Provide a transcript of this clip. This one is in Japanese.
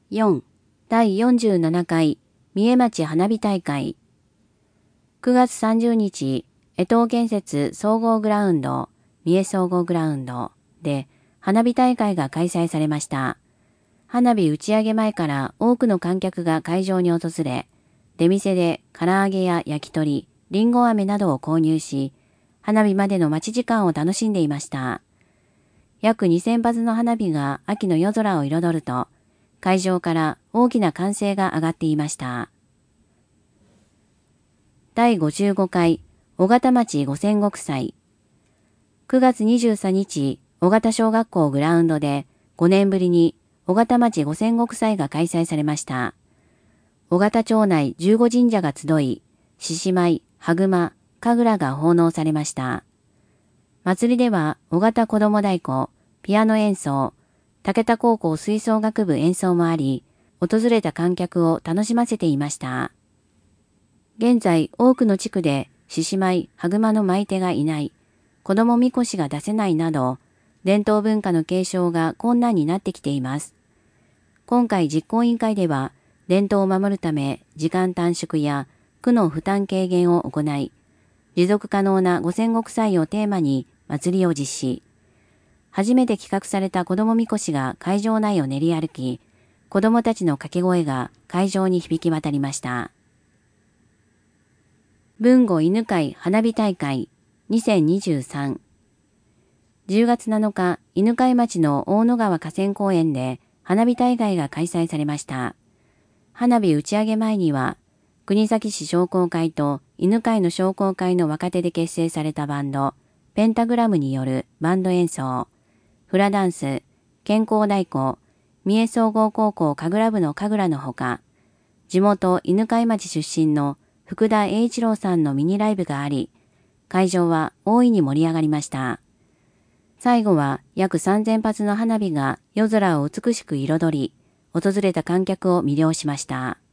4. 第47回三重町花火大会。9月30日、江東建設総合グラウンド、三重総合グラウンドで花火大会が開催されました。花火打ち上げ前から多くの観客が会場に訪れ、出店で唐揚げや焼き鳥、りんご飴などを購入し、花火までの待ち時間を楽しんでいました。約2000発の花火が秋の夜空を彩ると、会場から大きな歓声が上がっていました。第55回尾形町五千石祭。9月23日、尾形小学校グラウンドで5年ぶりに尾形町五千石祭が開催されました。尾形町内15神社が集い、獅子舞、羽熊、神楽が奉納されました。祭りでは尾形子ども太鼓、ピアノ演奏、武田高校吹奏楽部演奏もあり、訪れた観客を楽しませていました。現在、多くの地区で獅子舞、羽熊の舞手がいない、子供みこしが出せないなど、伝統文化の継承が困難になってきています。今回実行委員会では、伝統を守るため時間短縮や区の負担軽減を行い、持続可能な五千石祭をテーマに祭りを実施。初めて企画された子供みこしが会場内を練り歩き、子供たちの掛け声が会場に響き渡りました。豊後犬飼花火大会2023。10月7日、犬飼町の大野川河川公園で花火大会が開催されました。花火打ち上げ前には、国東市商工会と犬飼の商工会の若手で結成されたバンド、ペンタグラムによるバンド演奏、フラダンス、健康太鼓、三重総合高校神楽部の神楽のほか、地元犬飼町出身の福田栄一郎さんのミニライブがあり、会場は大いに盛り上がりました。最後は約3000発の花火が夜空を美しく彩り、訪れた観客を魅了しました。